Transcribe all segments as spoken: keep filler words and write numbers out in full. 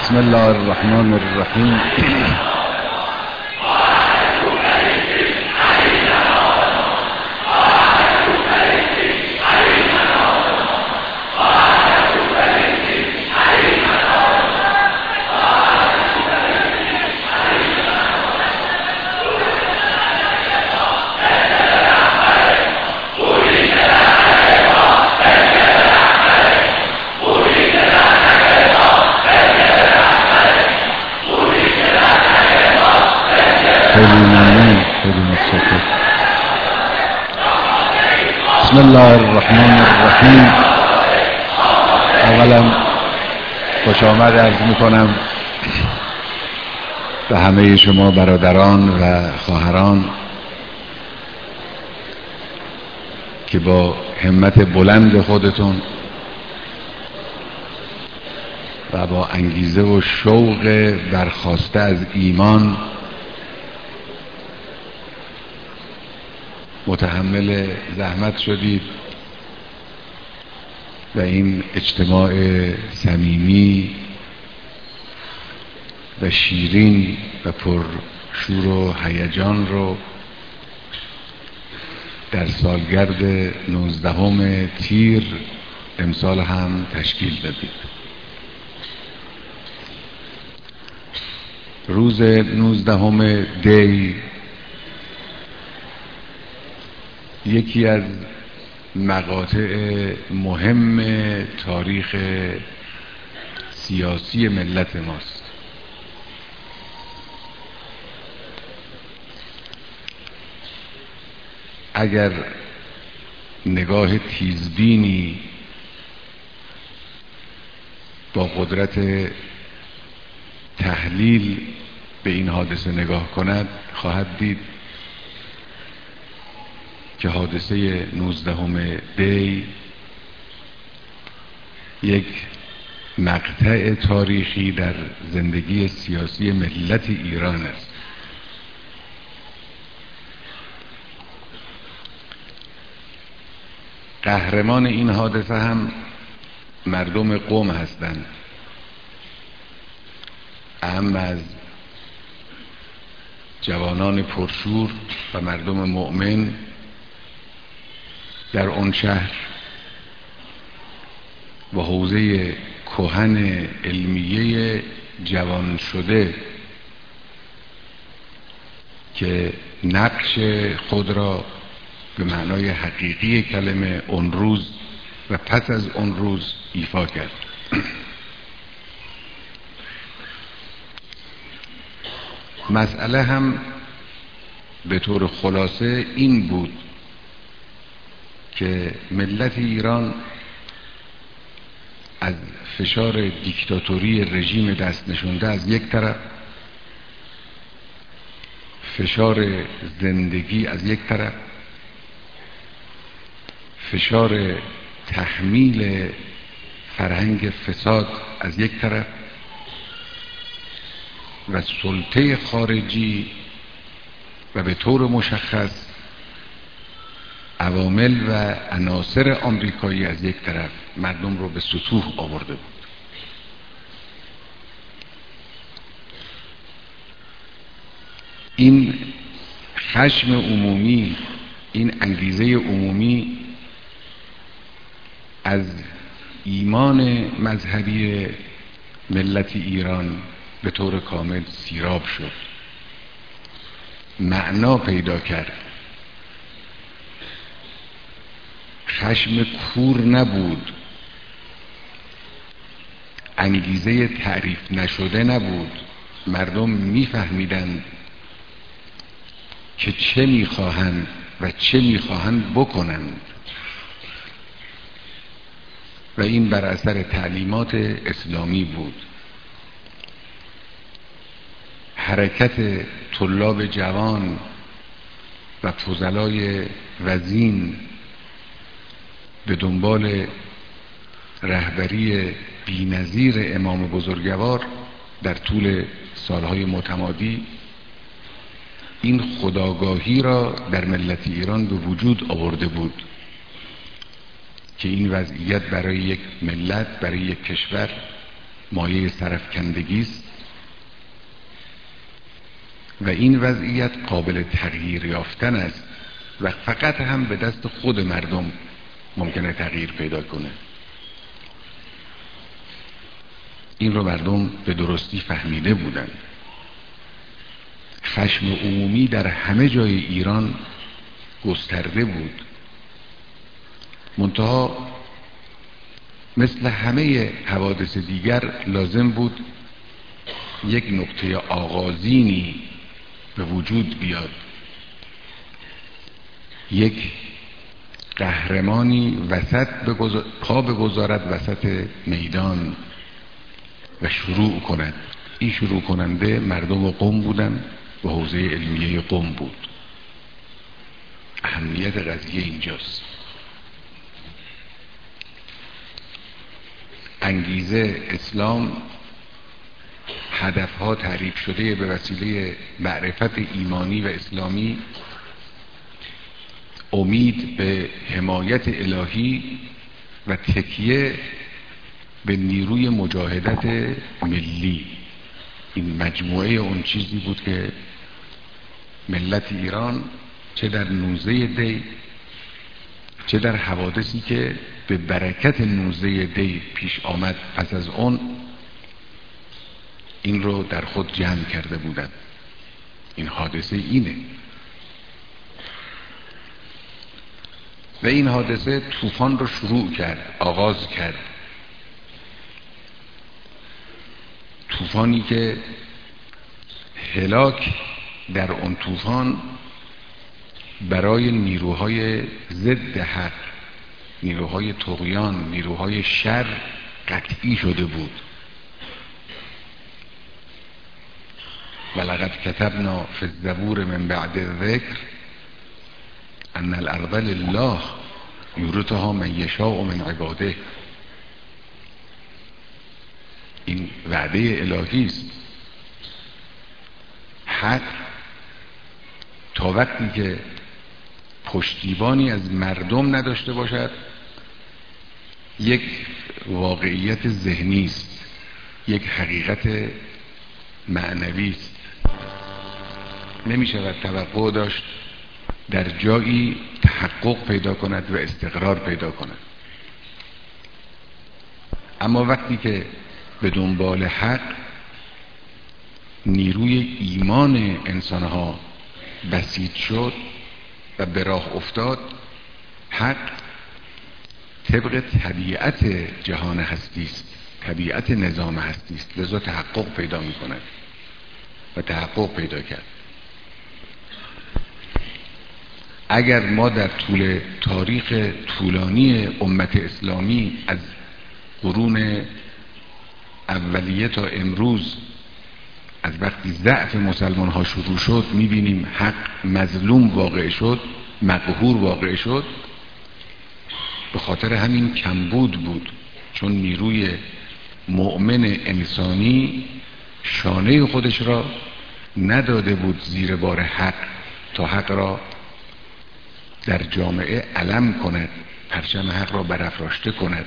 بسم الله الرحمن الرحیم. خیلی ممنون، خیلی متشکرم. بسم الله الرحمن الرحیم. اولا خوش آمد عرض میکنم به همه شما برادران و خواهران که با همت بلند خودتون و با انگیزه و شوق برخاسته از ایمان متحمل زحمت شدید و این اجتماع صمیمی و شیرین و پر شور و هیجان رو در سالگرد نوزدهم تیر امسال هم تشکیل دادید. روز نوزدهم دی یکی از مقاطع مهم تاریخ سیاسی ملت ماست. اگر نگاه تیزبینی با قدرت تحلیل به این حادثه نگاه کند خواهد دید که حادثه نوزدهم دی یک مقطع تاریخی در زندگی سیاسی ملت ایران است. قهرمان این حادثه هم مردم قم هستند، اهم از جوانان پرشور و مردم مؤمن در آن شهر و حوزه کهن علمیه جوان شده که نقش خود را به معنای حقیقی کلمه اون روز و پس از اون روز ایفا کرد. مسئله هم به طور خلاصه این بود که ملت ایران از فشار دیکتاتوری رژیم دست نشونده از یک طرف، فشار زندگی از یک طرف، فشار تحمیل فرهنگ فساد از یک طرف و سلطه خارجی و به طور مشخص عوامل و عناصر آمریکایی از یک طرف مردم رو به سطوح آورده بود. این خشم عمومی، این انگیزه عمومی از ایمان مذهبی ملت ایران به طور کامل سیراب شد، معنا پیدا کرد. خشم کور نبود، انگیزه تعریف نشده نبود. مردم میفهمیدند که چه میخواهند و چه میخواهند بکنند و این بر اثر تعلیمات اسلامی بود. حرکت طلاب جوان و فضلای وزین به دنبال رهبری بی‌نظیر امام بزرگوار در طول سالهای متمادی این خودآگاهی را در ملت ایران به وجود آورده بود که این وضعیت برای یک ملت، برای یک کشور مایه سرفکندگی است و این وضعیت قابل تغییر یافتن است و فقط هم به دست خود مردم ممکنه تغییر پیدا کنه. این رو مردم به درستی فهمیده بودند. خشم عمومی در همه جای ایران گسترده بود، منتها مثل همه حوادث دیگر لازم بود یک نقطه آغازینی به وجود بیاد، یک قهرمانی وسط بگذار... پا بگذارد وسط میدان و شروع کند. این شروع کننده مردم قم بودن و حوزه علمیه قم بود. اهمیت قضیه اینجاست. انگیزه اسلام، هدفها تعریف شده به وسیله معرفت ایمانی و اسلامی، امید به حمایت الهی و تکیه به نیروی مجاهدت ملی. این مجموعه اون چیزی بود که ملت ایران چه در نوزه دی چه در حوادثی که به برکت نوزه دی پیش آمد پس از اون، این رو در خود جمع کرده بودند. این حادثه اینه و این حادثه طوفان رو شروع کرد، آغاز کرد. طوفانی که هلاک در اون طوفان برای نیروهای ضد حق، نیروهای طغیان، نیروهای شر قطعی شده بود. ولقد کتبنا فی الزبور من بعد الذکر ان الارض لله یورثها من یشاء من عباده. این وعده الهی است. حق تا وقتی که پشتیبانی از مردم نداشته باشد یک واقعیت ذهنی است، یک حقیقت معنوی است. نمی شود توقع داشت در جایی تحقق پیدا کند و استقرار پیدا کند. اما وقتی که به دنبال حق نیروی ایمان انسانها بسیط شد و به راه افتاد، حق طبق طبیعت جهان هستی است، طبیعت نظام هستی است، لذا تحقق پیدا می کند و تحقق پیدا کرد. اگر ما در طول تاریخ طولانی امت اسلامی از قرون اولیه تا امروز، از وقتی ضعف مسلمان ها شروع شد میبینیم حق مظلوم واقع شد، مقهور واقع شد، به خاطر همین کمبود بود. چون نیروی مؤمن انسانی شانه خودش را نداده بود زیر بار حق تا حق را در جامعه علم کند، پرچم حق را برافراشته کند،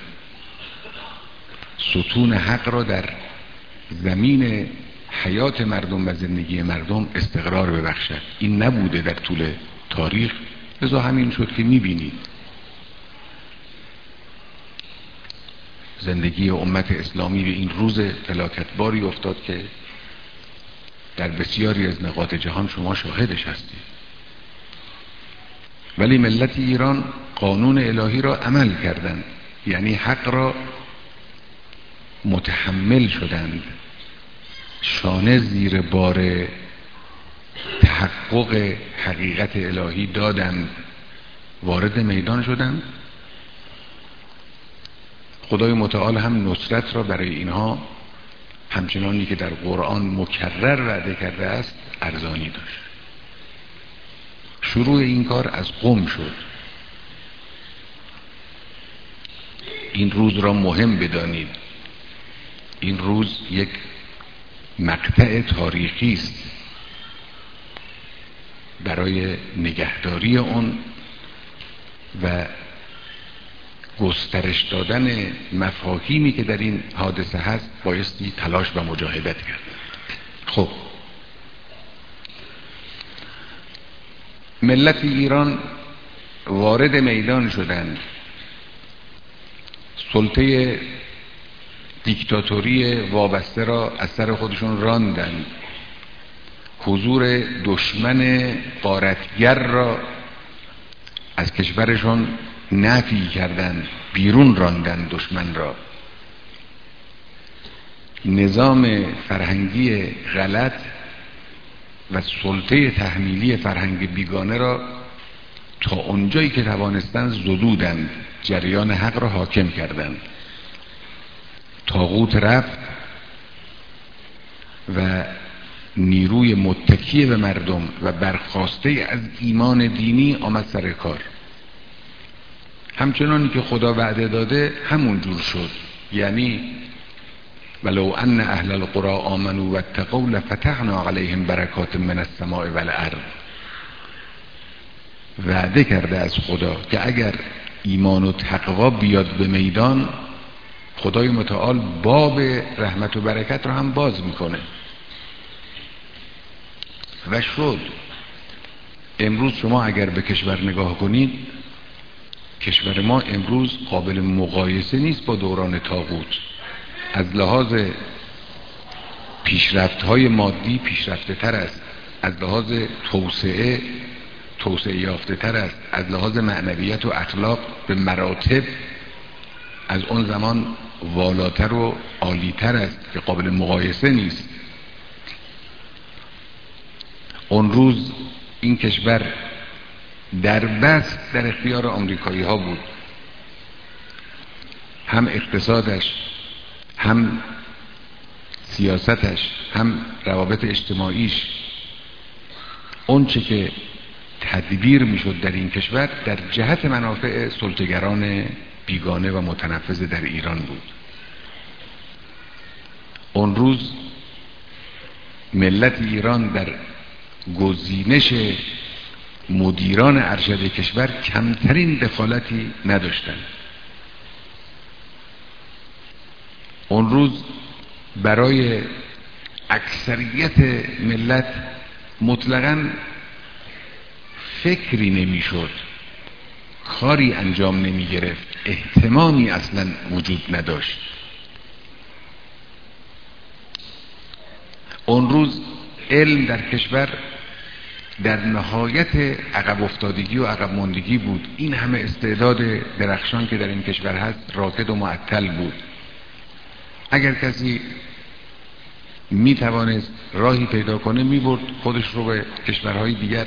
ستون حق را در زمین حیات مردم و زندگی مردم استقرار ببخشد. این نبوده در طول تاریخ، لذا همین شد که میبینید زندگی امت اسلامی به این روز فلاکتباری افتاد که در بسیاری از نقاط جهان شما شاهدش هستید. ولی ملت ایران قانون الهی را عمل کردند، یعنی حق را متحمل شدند، شانه زیر بار تحقق حقیقت الهی دادند، وارد میدان شدند. خدای متعال هم نصرت را برای اینها همچنانی که در قرآن مکرر وعده کرده است ارزانی داشت. شروع این کار از قم شد. این روز را مهم بدانید. این روز یک مقطع تاریخی است برای نگهداری اون و گسترش دادن مفاهیمی که در این حادثه هست بایستی تلاش و مجاهدت کرد. خب ملت ایران وارد میدان شدند، سلطه دیکتاتوری وابسته را از سر خودشون راندند، حضور دشمن غارتگر را از کشورشون نفی کردند، بیرون راندند دشمن را، نظام فرهنگی غلط و سلطه تحمیلی فرهنگ بیگانه را تا اونجایی که توانستند زدودند، جریان حق را حاکم کردند. طاغوت رفت و نیروی متکی به مردم و برخاسته از ایمان دینی آمد سر کار. همچنانی که خدا وعده داده همون جور شد، یعنی ولو ان اهل القرى آمنوا واتقوا لفتحنا علیهم برکات من السماء والارض. وعده کرده از خدا که اگر ایمان و تقوا بیاد به میدان، خدای متعال باب رحمت و برکت رو هم باز میکنه و شد. امروز شما اگر به کشور نگاه کنید، کشور ما امروز قابل مقایسه نیست با دوران طاغوت. از لحاظ پیشرفت‌های مادی پیشرفته تر است، از لحاظ توسعه توسعه یافته تر است، از لحاظ معنویت و اخلاق به مراتب از اون زمان والاتر و عالیتر است که قابل مقایسه نیست. اون روز این کشور در بست در اختیار آمریکایی ها بود، هم اقتصادش، هم سیاستش، هم روابط اجتماعیش. اون چه که تدبیر میشد در این کشور در جهت منافع سلطه‌گران بیگانه و متنفذ در ایران بود. اون روز ملت ایران در گزینش مدیران ارشد کشور کمترین دخالتی نداشتند. اون روز برای اکثریت ملت مطلقاً فکری نمیشد، کاری انجام نمی گرفت، اهتمامی اصلا وجود نداشت. اون روز علم در کشور در نهایت عقب افتادگی و عقب ماندگی بود. این همه استعداد درخشان که در این کشور هست راکد و معطل بود. اگر کسی می توانست راهی پیدا کنه می برد خودش رو به کشورهای دیگر،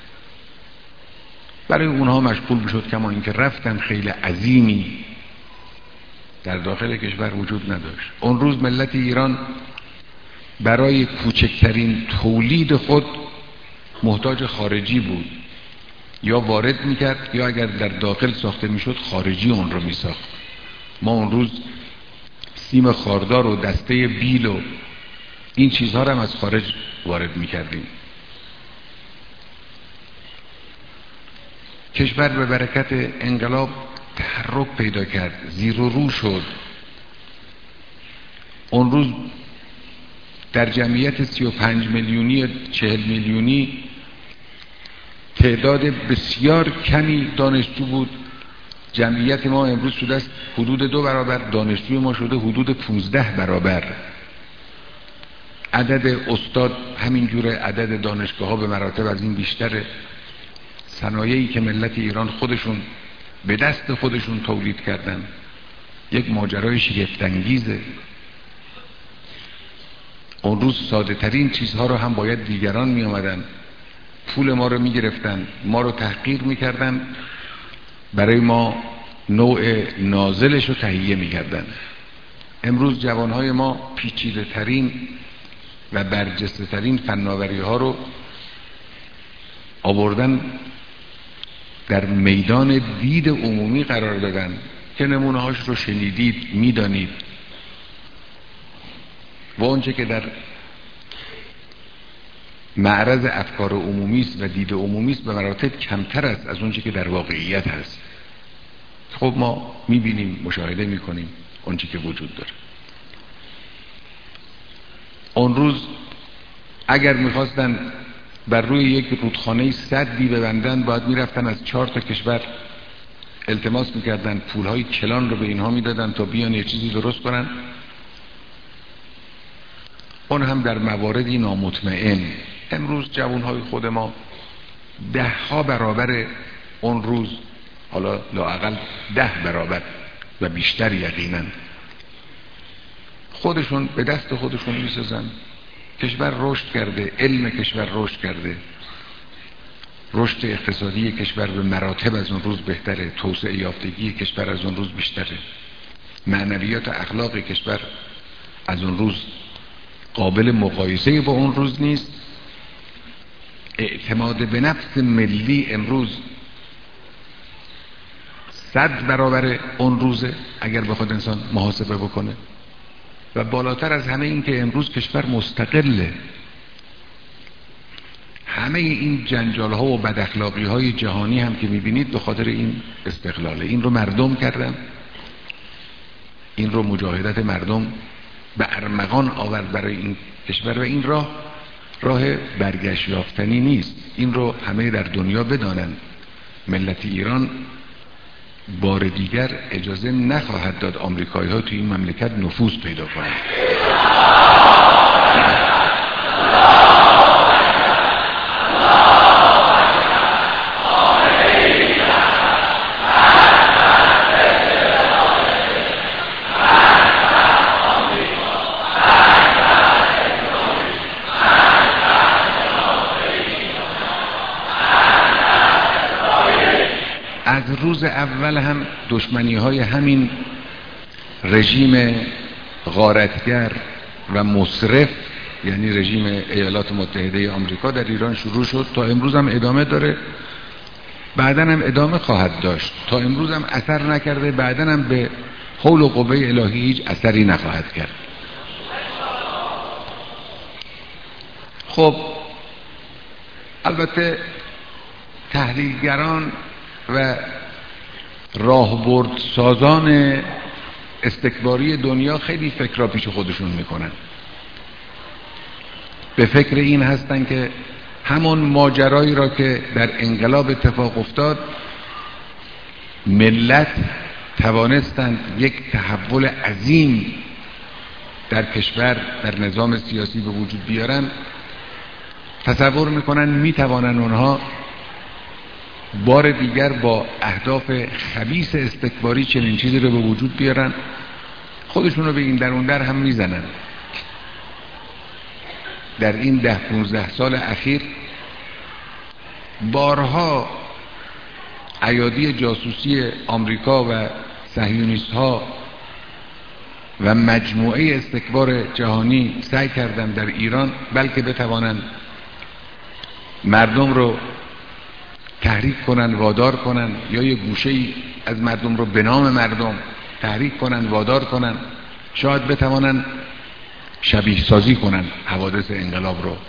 برای اونها مشغول میشد، کما اینکه رفتن خیلی عظیمی در داخل کشور وجود نداشت. اون روز ملت ایران برای کوچکترین تولید خود محتاج خارجی بود، یا وارد میکرد یا اگر در داخل ساخته میشد خارجی اون رو میساخت. ما اون روز سیم خاردار و دسته بیل و این چیزها رو هم از خارج وارد میکردیم. کشور به برکت انقلاب تحرک پیدا کرد، زیر و رو شد. اون روز در جمعیت سی و پنج میلیونی چهل میلیونی تعداد بسیار کمی دانشجو بود. جمعیت ما امروز شده است حدود دو برابر، دانشجوی ما شده حدود پونزده برابر. عدد استاد همینجوره، عدد دانشگاه ها به مراتب از این بیشتره. صنایعی که ملت ایران خودشون به دست خودشون تولید کردن یک ماجرای شگفت‌انگیزه. اون روز ساده ترین چیزها رو هم باید دیگران می آمدن پول ما رو می گرفتن، ما رو تحقیر می کردن، برای ما نوع نازلش رو تهیه می کردن. امروز جوانهای ما پیچیده ترین و برجسته ترین فناوری ها رو آوردن در میدان دید عمومی قرار دادن که نمونه هاش رو شنیدید، میدانید. و اونچه که در معرض افکار عمومی است و دید عمومی است به مراتب کمتر است از اونچه که در واقعیت هست. خب ما میبینیم، مشاهده میکنیم اون چی که وجود داره. اون روز اگر میخواستن بر روی یک رودخانه سدی ببندن، باید میرفتن از چهار تا کشور التماس میکردن، پولهای کلان رو به اینها میدادن تا بیان یه چیزی درست کنن. اون هم در مواردی نامطمئن. امروز جوانهای خود ما ده ها برابر اون روز، حالا لااقل ده برابر و بیشتر یقینا، خودشون به دست خودشون میسازن. کشور رشد کرده، علم کشور رشد کرده، رشد اقتصادی کشور به مراتب از اون روز بهتره، توسعه یافتگی کشور از اون روز بیشتره، معنویات اخلاق کشور از اون روز قابل مقایسه با اون روز نیست. اعتماد به نفس ملی امروز صد برابر اون روزه اگر بخواد انسان محاسبه بکنه. و بالاتر از همه این که امروز کشور مستقله. همه این جنجال ها و بد اخلاقی های جهانی هم که میبینید به خاطر این استقلاله. این رو مردم کردن، این رو مجاهدت مردم به ارمغان آورد برای این کشور و این راه راه برگشت یافتنی نیست. این رو همه در دنیا بدانند. ملت ایران بار دیگر اجازه نخواهد داد آمریکایی ها توی این مملکت نفوذ پیدا کنند. از روز اول هم دشمنی های همین رژیم غارتگر و مصرف، یعنی رژیم ایالات متحده آمریکا، در ایران شروع شد. تا امروز هم ادامه داره، بعداً هم ادامه خواهد داشت. تا امروز هم اثر نکرده، بعداً هم به حول و قوه الهی هیچ اثری نخواهد کرد. خب البته تحلیلگران و راهبرد سازان استکباری دنیا خیلی فکرها پیش خودشون میکنن. به فکر این هستن که همون ماجرایی را که در انقلاب اتفاق افتاد، ملت توانستند یک تحول عظیم در کشور، در نظام سیاسی به وجود بیارن. تصور میکنن میتوانن اونها بار دیگر با اهداف خبیث استکباری چنین چیزی رو به وجود بیارن. خودشون رو به این در اون در هم میزنن. در این ده پونزده سال اخیر بارها ایادی جاسوسی آمریکا و صهیونیست ها و مجموعه استکبار جهانی سعی کردن در ایران بلکه بتوانند مردم رو تحریک کنن، وادار کنن، یا یه گوشه‌ای از مردم رو به نام مردم تحریک کنن، وادار کنن، شاید بتوانن شبیه سازی کنن حوادث انقلاب رو.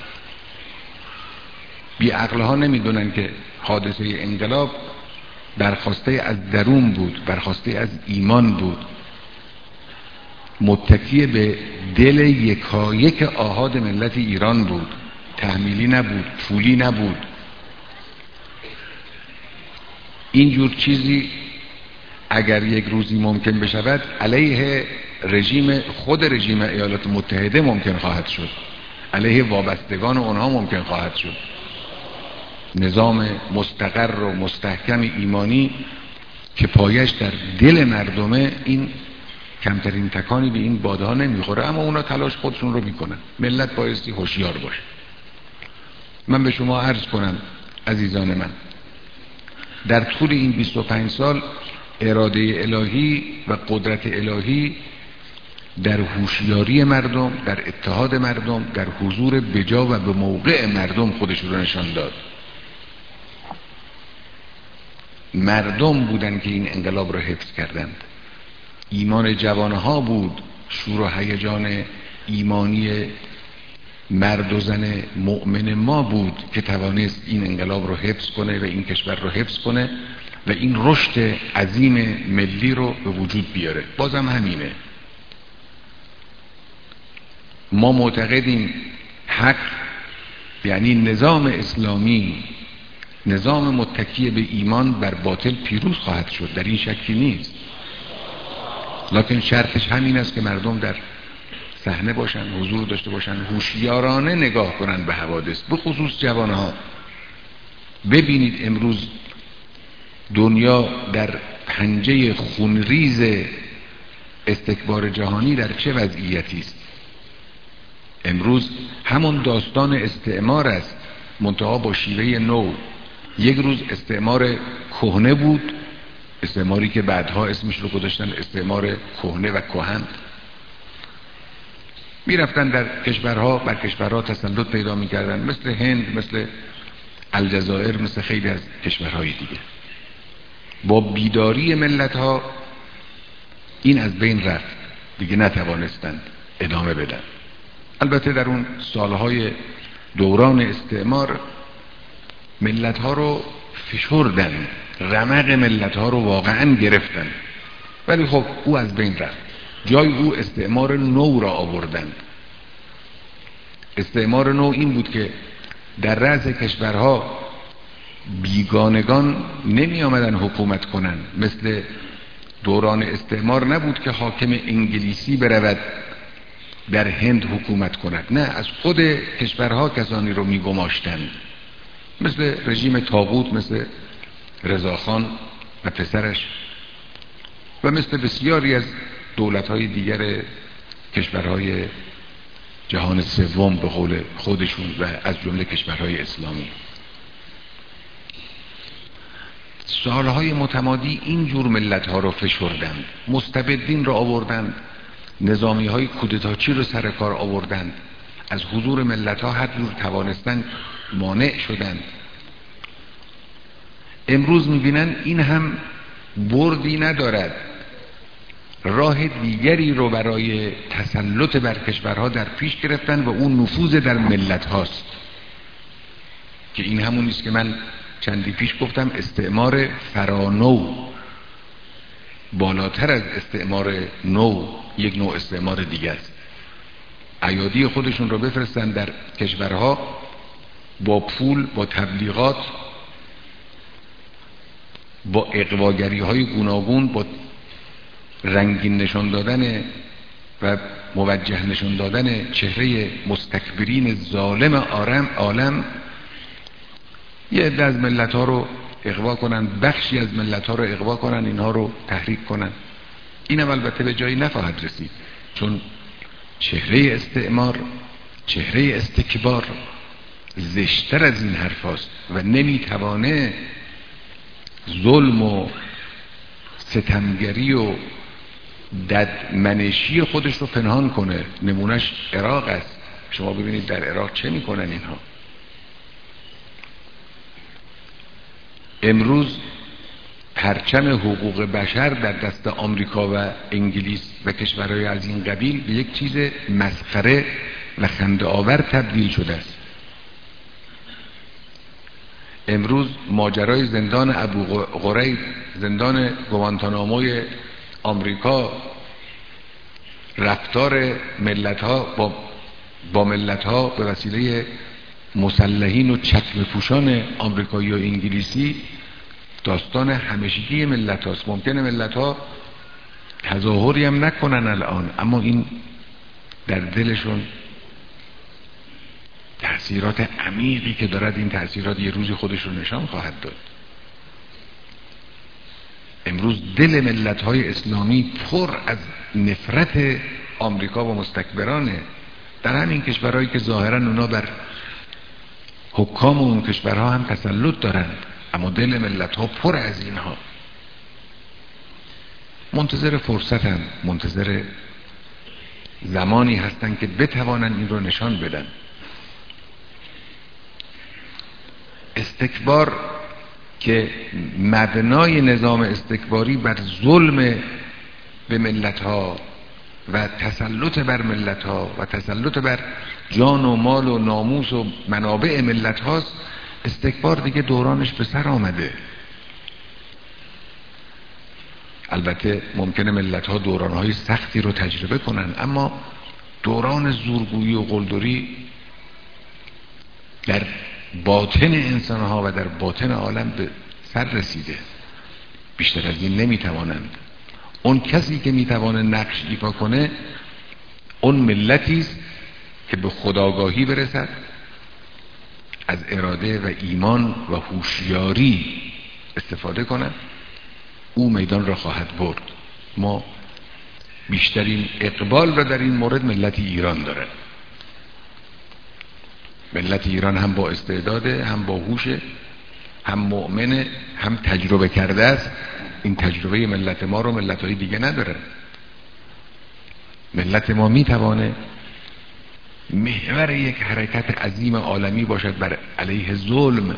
بی عقلها نمیدونن که حادثه انقلاب برخواسته از درون بود، برخواسته از ایمان بود، متکی به دل یکایک آحاد ملت ایران بود، تحمیلی نبود، پولی نبود. اینجور چیزی اگر یک روزی ممکن بشود علیه رژیم خود رژیم ایالات متحده ممکن خواهد شد، علیه وابستگان اونها ممکن خواهد شد. نظام مستقر و مستحکم ایمانی که پایش در دل مردمه، این کمترین تکانی به این باده ها نمیخوره، اما اونا تلاش خودشون رو میکنن. ملت بایستی هوشیار باشه. من به شما عرض کنم عزیزان من، در طول این بیست و پنج سال اراده الهی و قدرت الهی در هوشیاری مردم، در اتحاد مردم، در حضور بجا و به موقع مردم خودش رو نشان داد. مردم بودن که این انقلاب رو حفظ کردند. ایمان جوانها بود، شور و هیجان ایمانی مرد و زن مؤمن ما بود که توانست این انقلاب رو حفظ کنه و این کشور رو حفظ کنه و این رشد عظیم ملی رو به وجود بیاره. بازم همینه، ما معتقدیم حق یعنی نظام اسلامی، نظام متکی به ایمان بر باطل پیروز خواهد شد، در این شکی نیست. لکن شرطش همین است که مردم در صحنه باشن، حضور داشته باشن، هوشیارانه نگاه کنن به حوادث، به خصوص جوانها. ببینید امروز دنیا در پنجه خونریز استکبار جهانی در چه وضعیتی است. امروز همون داستان استعمار است، منتها با شیوه نو. یک روز استعمار کهنه بود، استعماری که بعدها اسمش رو گذاشتن استعمار کهنه و کهن. می رفتن در کشورها بر کشورها تسلط پیدا می کردن، مثل هند، مثل الجزایر، مثل خیلی از کشورهای دیگه. با بیداری ملت ها این از بین رفت، دیگه نتوانستند ادامه بدن. البته در اون سالهای دوران استعمار ملت ها رو فشردن، رمق ملت ها رو واقعا گرفتن، ولی خب او از بین رفت. جای او استعمار نو را آوردند. استعمار نو این بود که در رأس کشورها بیگانگان نمی آمدن حکومت کنن، مثل دوران استعمار نبود که حاکم انگلیسی برود در هند حکومت کند، نه، از خود کشورها کسانی رو می گماشتند، مثل رژیم طاغوت، مثل رضاخان و پسرش و مثل بسیاری از دولت‌های دیگر کشورهای جهان سوم به قول خودشون و از جمله کشورهای اسلامی. سالهای متمادی اینجور ملت‌ها رو فشردند، مستبدین رو آوردند، نظامی‌های کودتاچی رو سر کار آوردند، از حضور ملت‌ها هر جور توانستند مانع شدند. امروز می‌بینن این هم بردی ندارد، راه دیگری رو برای تسلط بر کشورها در پیش گرفتن و اون نفوذ در ملت هاست که این همون است که من چندی پیش گفتم، استعمار فرانو، بالاتر از استعمار نو یک نوع استعمار دیگه است. ایادی خودشون رو بفرستن در کشورها با پول، با تبلیغات، با اغواگری های گوناگون، با رنگین نشان دادن و موجه نشان دادن چهره مستکبرین ظالم عالم، یه عده از ملت ها رو اغوا کنن، بخشی از ملت ها رو اغوا کنن، اینها رو تحریک کنن. این هم البته به جایی نخواهد رسید، چون چهره استعمار، چهره استکبار زشتر از این حرف هاست و نمیتوانه ظلم و ستمگری و ددمنشی خودش رو پنهان کنه. نمونش عراق است. شما ببینید در عراق چه میکنن اینها. امروز پرچم حقوق بشر در دست آمریکا و انگلیس و کشورهای از این قبیل به یک چیز مسخره و خنده آور تبدیل شده است. امروز ماجرای زندان ابو غریب، زندان گوانتاناموی آمریکا، رفتار ملت ها با با ملت ها به وسیله مسلحین و چکمه پوشان آمریکایی و انگلیسی داستان همیشگی ملت هاست. ممکنه ملت ها تظاهری هم نکنن الان، اما این در دلشون تأثیرات عمیقی که دارد، این تأثیرات یه روزی خودش رو نشان خواهد داد. امروز دل ملت‌های اسلامی پر از نفرت آمریکا و مستکبرانه. در همین کشورهایی که ظاهراً اونا بر حکام اون کشورها هم تسلط دارن، اما دل ملت‌ها پر از اینها. منتظر فرصتن، منتظر زمانی هستن که بتوانن این رو نشان بدن. استکبار که مبنای نظام استکباری بر ظلم به ملت‌ها و تسلط بر ملت‌ها و تسلط بر جان و مال و ناموس و منابع ملت‌هاست، استکبار دیگه دورانش به سر آمده. البته ممکنه ملت ها دوران های سختی رو تجربه کنن، اما دوران زورگویی و قلدری در باطن انسان ها و در باطن عالم به سر رسیده، بیشتر از این نمیتوانند. اون کسی که میتوانه نقش ایفا کنه اون ملتی است که به خودآگاهی برسد، از اراده و ایمان و هوشیاری استفاده کنه، او میدان را خواهد برد. ما بیشترین اقبال را در این مورد ملت ایران داره. ملت ایران هم با استعداده، هم با هوشه، هم مؤمنه، هم تجربه کرده است. این تجربه ملت ما رو ملت های دیگه نداره. ملت ما میتوانه محور یک حرکت عظیم عالمی باشد بر علیه ظلم،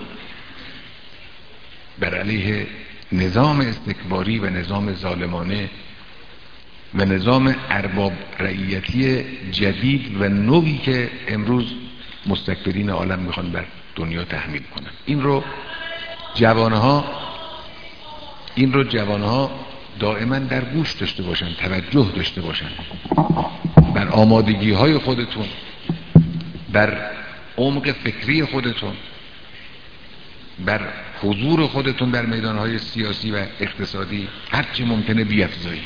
بر علیه نظام استکباری و نظام ظالمانه و نظام ارباب رعیتی جدید و نوعی که امروز مستکبرین عالم میخوان بر دنیا تحمیل کنن. این رو جوانها این رو جوانها دائما در گوش داشته باشن، توجه داشته باشن، بر آمادگی های خودتون، بر عمق فکری خودتون، بر حضور خودتون در میدانهای سیاسی و اقتصادی هرچی ممکنه بیفزایی.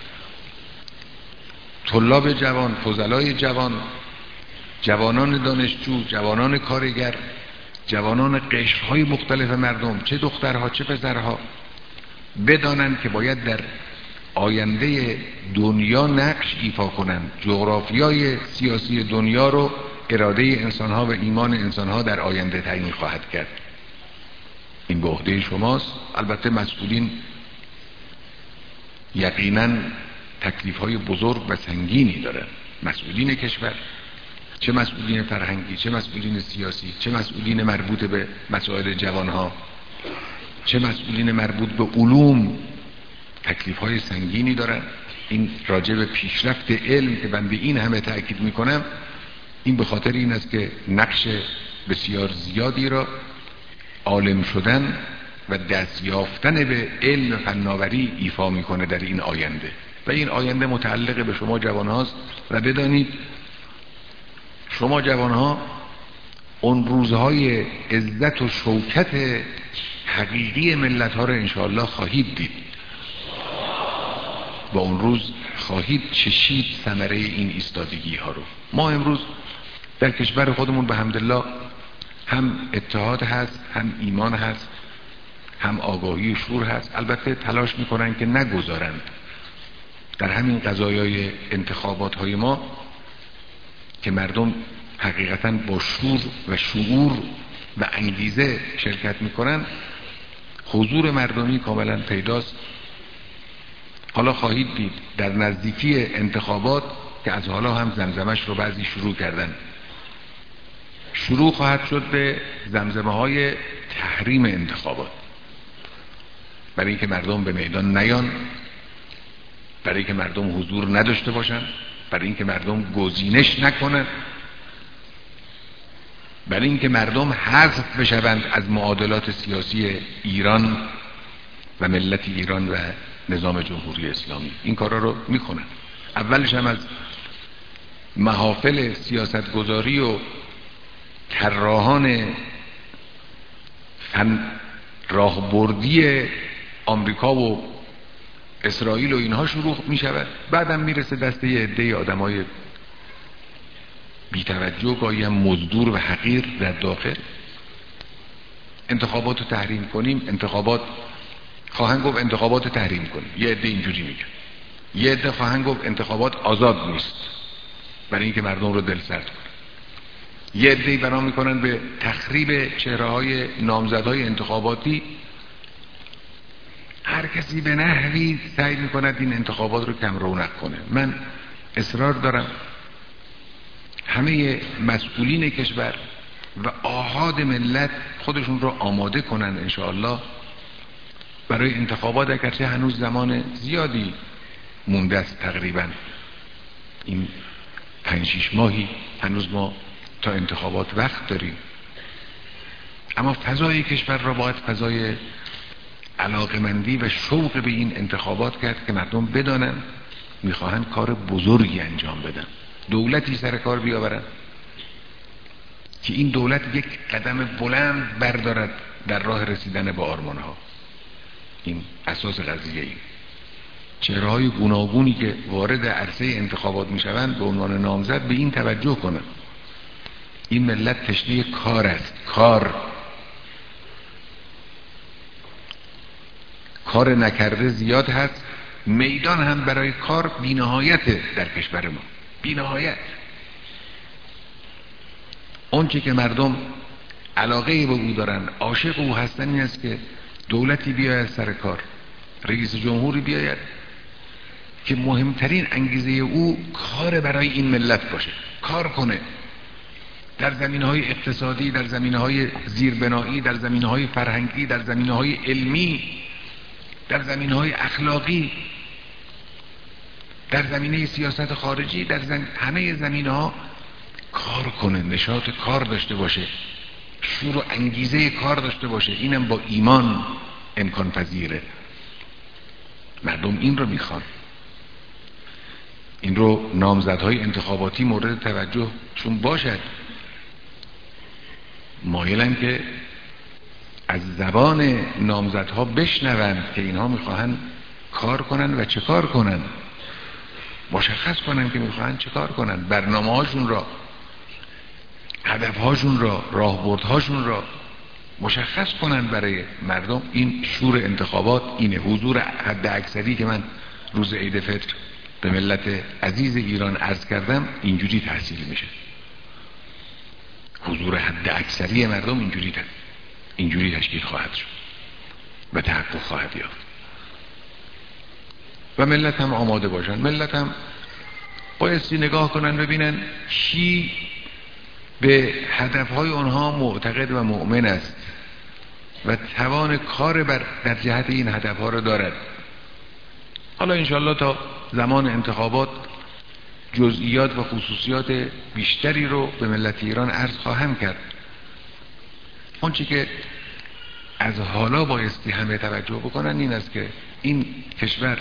طلاب جوان، فضلای جوان، جوانان دانشجو، جوانان کارگر، جوانان قشرهای مختلف مردم، چه دخترها چه پسرها، بدانند که باید در آینده دنیا نقش ایفا کنند. جغرافیای سیاسی دنیا رو اراده انسانها و ایمان انسانها در آینده تعیین خواهد کرد. این به عهده شماست. البته مسئولین یقینا تکلیف‌های بزرگ و سنگینی دارن. مسئولین کشور، چه مسئولین فرهنگی، چه مسئولین سیاسی، چه مسئولین مربوط به مسائل جوانها، چه مسئولین مربوط به علوم، تکلیف‌های سنگینی دارن. این راجع به پیشرفت علم که بنده این همه تأکید میکنم، این به خاطر این است که نقش بسیار زیادی را عالم شدن و دست یافتن به علم فناوری ایفا میکنه در این آینده، و این آینده متعلق به شما جوان هاست. و بدانید شما جوان ها اون روزهای عزت و شوکت حقیقی ملت ها را انشاءالله خواهید دید و اون روز خواهید چشید ثمره این ایستادگی ها رو. ما امروز در کشور خودمون به حمدالله هم اتحاد هست، هم ایمان هست، هم آگاهی و شعور هست. البته تلاش میکنن که نگذارند در همین قضایای انتخابات های ما که مردم حقیقتا با شور و شعور و انگیزه شرکت میکنن، حضور مردمی کاملا پیداست. حالا خواهید دید در نزدیکی انتخابات که از حالا هم زمزمش رو بعضی شروع کردن، شروع خواهد شد به زمزمه های تحریم انتخابات، برای اینکه مردم به میدان نیان، برای اینکه مردم حضور نداشته باشن، برای اینکه مردم گزینش نکنن، برای اینکه مردم حذف بشوند از معادلات سیاسی ایران و ملت ایران و نظام جمهوری اسلامی. این کارا رو میکنن. اولش هم از محافل سیاستگذاری و طراحان فن راهبردی آمریکا و اسرائیل و اینها شروع می شود، بعدم میرسه دسته یه عده آدمای بی‌توجه، گاهی هم مزدور و حقیر در داخل. انتخابات رو تحریم کنیم، انتخابات خواهند گفت انتخابات رو تحریم کنیم، یه عده اینجوری میگن، یه عده خواهند گفت انتخابات آزاد نیست برای اینکه مردم رو دل سرد کنن، یه عده بنا میکنن به تخریب چهره‌های نامزدهای انتخاباتی. هر کسی به نحوی سعی میکند این انتخابات رو کم رونق کنه. من اصرار دارم همه مسئولین کشور و آحاد ملت خودشون رو آماده کنن انشاءالله برای انتخابات، اگرچه هنوز زمان زیادی مونده است، تقریبا این پنج شیش ماهی هنوز ما تا انتخابات وقت داریم، اما فضای کشور را باید فضای علاقمندی و شوق به این انتخابات کرد که مردم بدانن میخواهن کار بزرگی انجام بدن، دولتی سر کار بیاورن که این دولت یک قدم بلند بردارد در راه رسیدن به آرمانها. این اساس قضیه. این چهره‌های گوناگونی که وارد عرصه انتخابات میشوند به عنوان نامزد به این توجه کنند این ملت تشنه کار است. کار کار نکرده زیاد هست، میدان هم برای کار بی‌نهایت در کشور ما، بی‌نهایت. اونچه که مردم علاقه به او دارن، عاشق او هستن، این است که دولتی بیاید سر کار، رئیس جمهوری بیاید که مهمترین انگیزه او کار برای این ملت باشه، کار کنه در زمینه‌های اقتصادی، در زمینه‌های زیربنایی، در زمینه‌های فرهنگی، در زمینه‌های علمی، در زمینه‌های اخلاقی، در زمینه سیاست خارجی، در زم... همه زمینه‌ها کار کنه، نشاط کار داشته باشه، شور و انگیزه کار داشته باشه. اینم با ایمان امکان پذیره. مردم این رو میخوان. این رو نامزدهای انتخاباتی مورد توجه چون باشد، مایلن که از زبان نامزدها بشنوند که اینها میخواهن کار کنن و چه کار کنن، مشخص کنن که میخواهن چه کار کنن، برنامه هاشون را، هدفهاشون را، راهبردهاشون را مشخص کنن برای مردم. این شور انتخابات اینه. حضور حد اکثری که من روز عید فطر به ملت عزیز ایران عرض کردم اینجوری تحصیل میشه. حضور حد اکثری مردم اینجوری تحصیل. اینجوری تشکیل خواهد شد و تحقق خواهد یافت و ملت هم آماده باشن. ملت هم بایستی نگاه کنن ببینن کی به هدفهای اونها معتقد و مؤمن است و توان کار بر در جهت این هدفها را دارد. حالا انشاءالله تا زمان انتخابات جزئیات و خصوصیات بیشتری رو به ملت ایران عرض خواهم کرد. اون چی که از حالا بایستی همه توجه بکنن این است که این کشور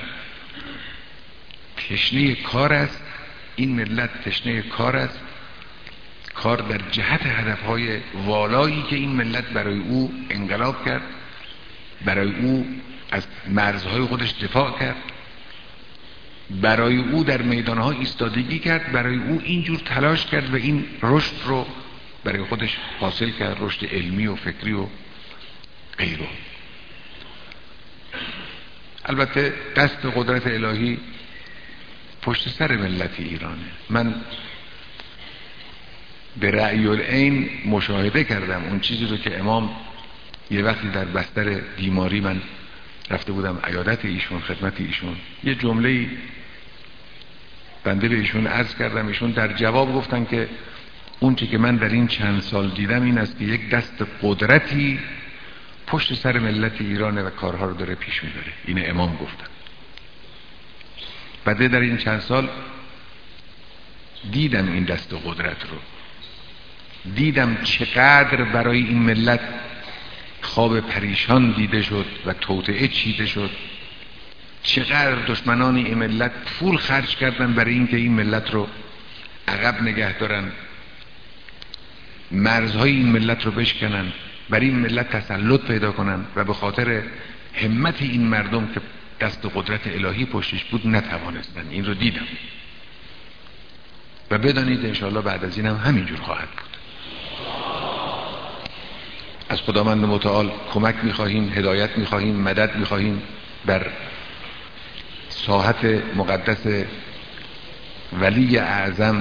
تشنه کار است، این ملت تشنه کار است، کار در جهت هدفهای والایی که این ملت برای او انقلاب کرد، برای او از مرزهای خودش دفاع کرد، برای او در میدانها ایستادگی کرد، برای او اینجور تلاش کرد و این رشد رو برای خودش حاصل کرد، رشد علمی و فکری و غیره. البته دست قدرت الهی پشت سر ملت ایرانه. من به رأی العین مشاهده کردم اون چیزی رو که امام یه وقتی در بستر بیماری، من رفته بودم عیادت ایشون، خدمت ایشون، یه جمله‌ای بنده به ایشون عرض کردم، ایشون در جواب گفتن که اون چی که من در این چند سال دیدم این است که یک دست قدرتی پشت سر ملت ایرانه و کارها رو داره پیش میبره. این امام گفتن. بعد در این چند سال دیدم این دست قدرت رو، دیدم چقدر برای این ملت خواب پریشان دیده شد و توطئه چیده شد، چقدر دشمنان این ملت پول خرج کردن برای اینکه این ملت رو عقب نگه دارن، مرزهای این ملت رو بشکنن، برای این ملت تسلط پیدا کنن و به خاطر همت این مردم که دست قدرت الهی پشتش بود نتوانستن. این رو دیدم و بدانید انشاءالله بعد از این هم همینجور خواهد بود. از خداوند متعال کمک میخواهیم، هدایت میخواهیم، مدد میخواهیم بر ساحت مقدس ولی اعظم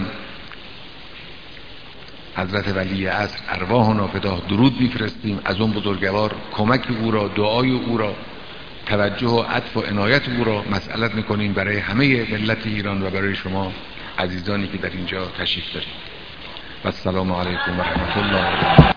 حضرت ولی عصر ارواح و نافداه درود میفرستیم. از اون بزرگوار کمک او را، دعای او را، توجه و عطف و عنایت او را مسئلت میکنیم برای همه ملت ایران و برای شما عزیزانی که در اینجا تشریف دارید. و السلام علیکم و رحمت الله و برکاته.